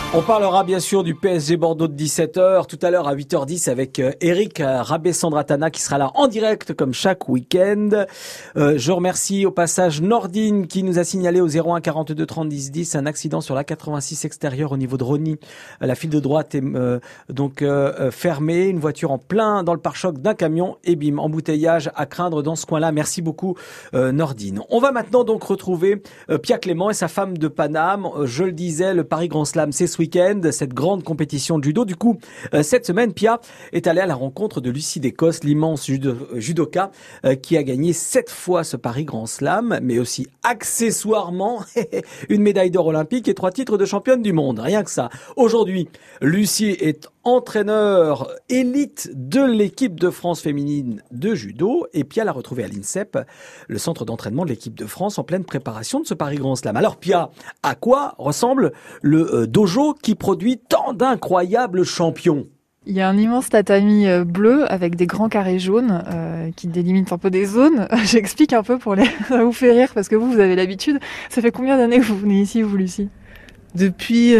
On parlera bien sûr du PSG Bordeaux de 17h, tout à l'heure à 8h10 avec Eric Rabessandratana qui sera là en direct comme chaque week-end. Je remercie au passage Nordine qui nous a signalé au 01 42 30 10 10 un accident sur la 86 extérieure au niveau de Rosny. La file de droite est fermée, une voiture en plein dans le pare-choc d'un camion et bim, embouteillage à craindre dans ce coin-là. Merci beaucoup Nordine. On va maintenant donc retrouver Pia Clément et sa femme de Paname. Je le disais, le Paris Grand Slam c'est ce week-end, cette grande compétition de judo. Du coup, cette semaine, Pia est allée à la rencontre de Lucie Descosses, l'immense judoka qui a gagné 7 fois ce Paris Grand Slam, mais aussi accessoirement une médaille d'or olympique et 3 titres de championne du monde. Rien que ça. Aujourd'hui, Lucie est entraîneur élite de l'équipe de France féminine de judo et Pia l'a retrouvée à l'INSEP, le centre d'entraînement de l'équipe de France en pleine préparation de ce Paris Grand Slam. Alors Pia, à quoi ressemble le dojo qui produit tant d'incroyables champions? Il y a un immense tatami bleu avec des grands carrés jaunes qui délimitent un peu des zones. J'explique un peu pour ça vous fait rire parce que vous avez l'habitude. Ça fait combien d'années que vous venez ici, vous, Lucie? Depuis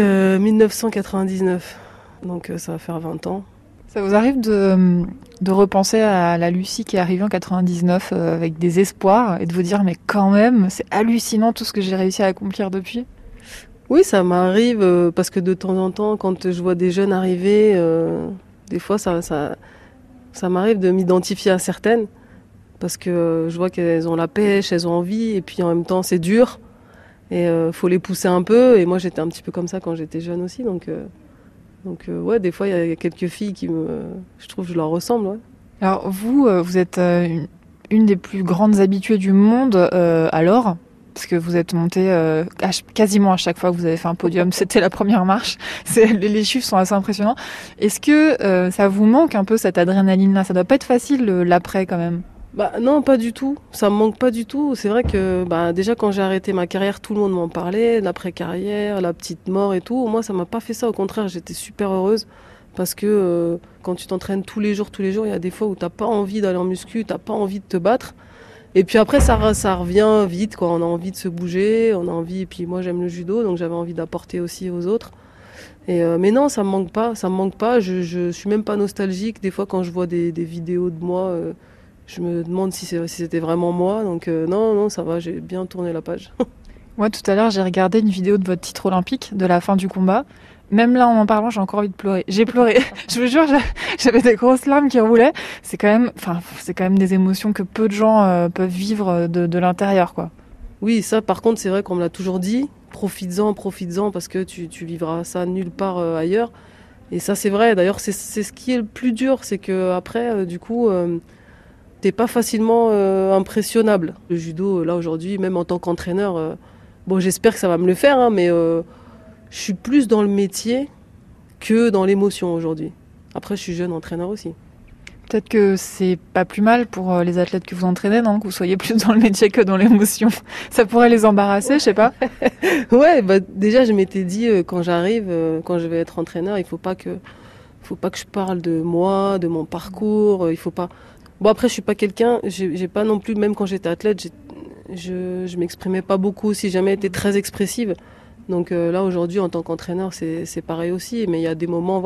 1999, donc ça va faire 20 ans. Ça vous arrive de repenser à la Lucie qui est arrivée en 99 avec des espoirs et de vous dire mais quand même, c'est hallucinant tout ce que j'ai réussi à accomplir depuis? Oui, ça m'arrive parce que de temps en temps, quand je vois des jeunes arriver, des fois ça m'arrive de m'identifier à certaines parce que je vois qu'elles ont la pêche, elles ont envie et puis en même temps c'est dur et faut les pousser un peu et moi j'étais un petit peu comme ça quand j'étais jeune aussi donc ouais, des fois il y a quelques filles je trouve que je leur ressemble. Ouais. Alors vous êtes une des plus grandes habituées du monde alors parce que vous êtes montée quasiment à chaque fois que vous avez fait un podium, c'était la première marche. Les chiffres sont assez impressionnants. Est-ce que ça vous manque un peu cette adrénaline-là? Ça doit pas être facile l'après quand même. Bah non, pas du tout. Ça me manque pas du tout. C'est vrai que déjà quand j'ai arrêté ma carrière, tout le monde m'en parlait, l'après-carrière, la petite mort et tout. Moi, ça m'a pas fait ça. Au contraire, j'étais super heureuse parce que quand tu t'entraînes tous les jours, il y a des fois où t'as pas envie d'aller en muscu, t'as pas envie de te battre. Et puis après, ça revient vite, quoi. On a envie de se bouger, on a envie. Et puis moi, j'aime le judo, donc j'avais envie d'apporter aussi aux autres. Mais non, ça me manque pas. Je suis même pas nostalgique. Des fois, quand je vois des vidéos de moi, je me demande si c'était vraiment moi. Donc non, ça va. J'ai bien tourné la page. Moi, tout à l'heure, j'ai regardé une vidéo de votre titre olympique, de la fin du combat. Même là, en parlant, j'ai encore envie de pleurer. J'ai pleuré. Je vous jure, j'avais des grosses larmes qui roulaient. C'est quand même des émotions que peu de gens peuvent vivre de l'intérieur, quoi. Oui, ça, par contre, c'est vrai qu'on me l'a toujours dit. Profites-en, parce que tu vivras ça nulle part ailleurs. Et ça, c'est vrai. D'ailleurs, c'est ce qui est le plus dur, c'est que après, du coup, t'es pas facilement impressionnable. Le judo, là aujourd'hui, même en tant qu'entraîneur, bon, j'espère que ça va me le faire, hein, mais je suis plus dans le métier que dans l'émotion aujourd'hui. Après, je suis jeune entraîneur aussi. Peut-être que c'est pas plus mal pour les athlètes que vous entraînez, non? Que vous soyez plus dans le métier que dans l'émotion. Ça pourrait les embarrasser, je sais pas. Ouais, déjà, je m'étais dit, quand j'arrive, quand je vais être entraîneur, il faut pas que je parle de moi, de mon parcours, il faut pas... Bon, après, je suis pas quelqu'un, j'ai pas non plus, même quand j'étais athlète, je m'exprimais pas beaucoup, si jamais été très expressive. Donc là, aujourd'hui, en tant qu'entraîneur, c'est pareil aussi. Mais il y a des moments,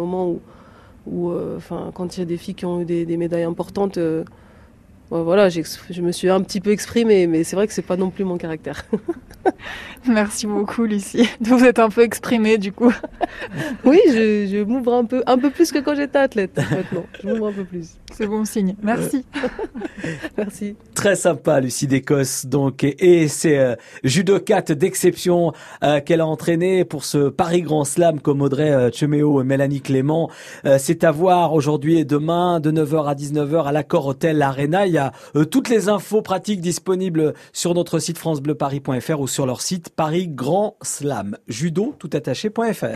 où quand il y a des filles qui ont eu des médailles importantes, voilà, je me suis un petit peu exprimée, mais c'est vrai que c'est pas non plus mon caractère. Merci beaucoup, Lucie. Vous êtes un peu exprimée, du coup. Oui, je m'ouvre un peu plus que quand j'étais athlète, maintenant. Je m'ouvre un peu plus. C'est bon signe. Merci. Merci. Très sympa, Lucie Descosses, donc, et c'est judokate d'exception qu'elle a entraîné pour ce Paris Grand Slam comme Audrey Cheméo et Mélanie Clément. C'est à voir aujourd'hui et demain de 9h à 19h à l'Accor Hôtel Arena. Il y a toutes les infos pratiques disponibles sur notre site francebleuparis.fr ou sur leur site Paris Grand Slam judo toutattaché.fr.